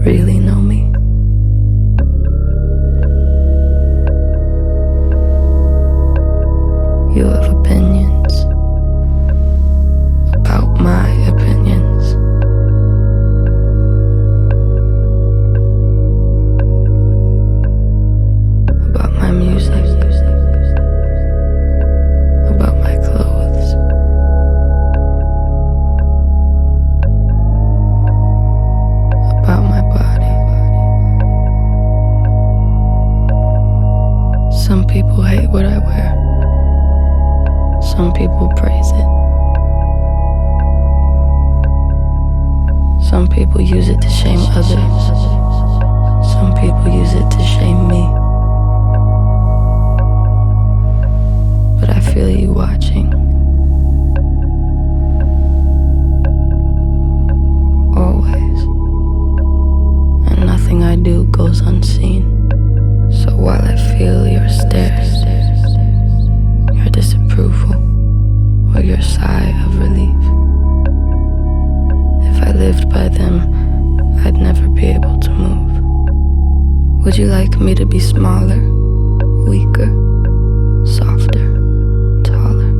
really know me. You have opinions about my opinions. About my music. About my clothes. About my body. Some people hate what I wear. Some people praise it. Some people use it to shame others. Some people use it to shame me. But I feel you watching. Always. And nothing I do goes unseen. So while I feel your stares, your disapproval, or your sigh of relief, if I lived by them, I'd never be able to move. Would you like me to be smaller, weaker, softer, taller?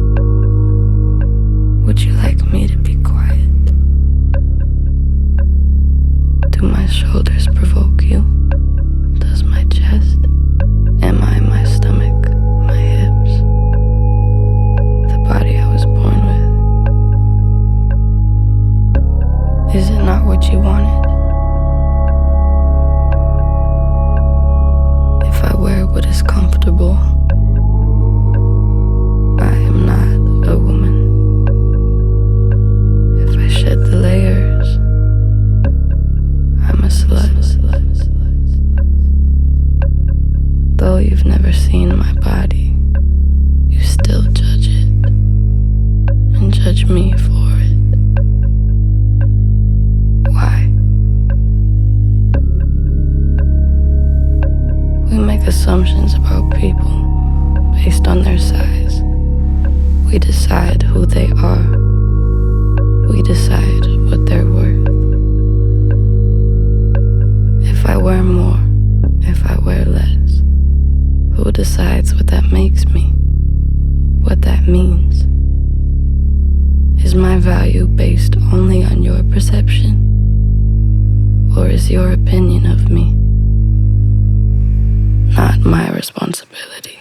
Would you like me to be quiet? Do my shoulders provoke you? Does my chest? Am I my stomach? My hips? The body I was born with? Is it not what you wanted? If I wear what is comfortable, I am not a woman. If I shed the layers, I'm a slut. Though you've never seen my body, you still judge it, and judge me for it. Why? We make assumptions about people based on their size. We decide who they are. We decide what they're worth. If I wear more, if I wear less, who decides what that makes me? What that means? Is my value based only on your perception? Or is your opinion of me not my responsibility?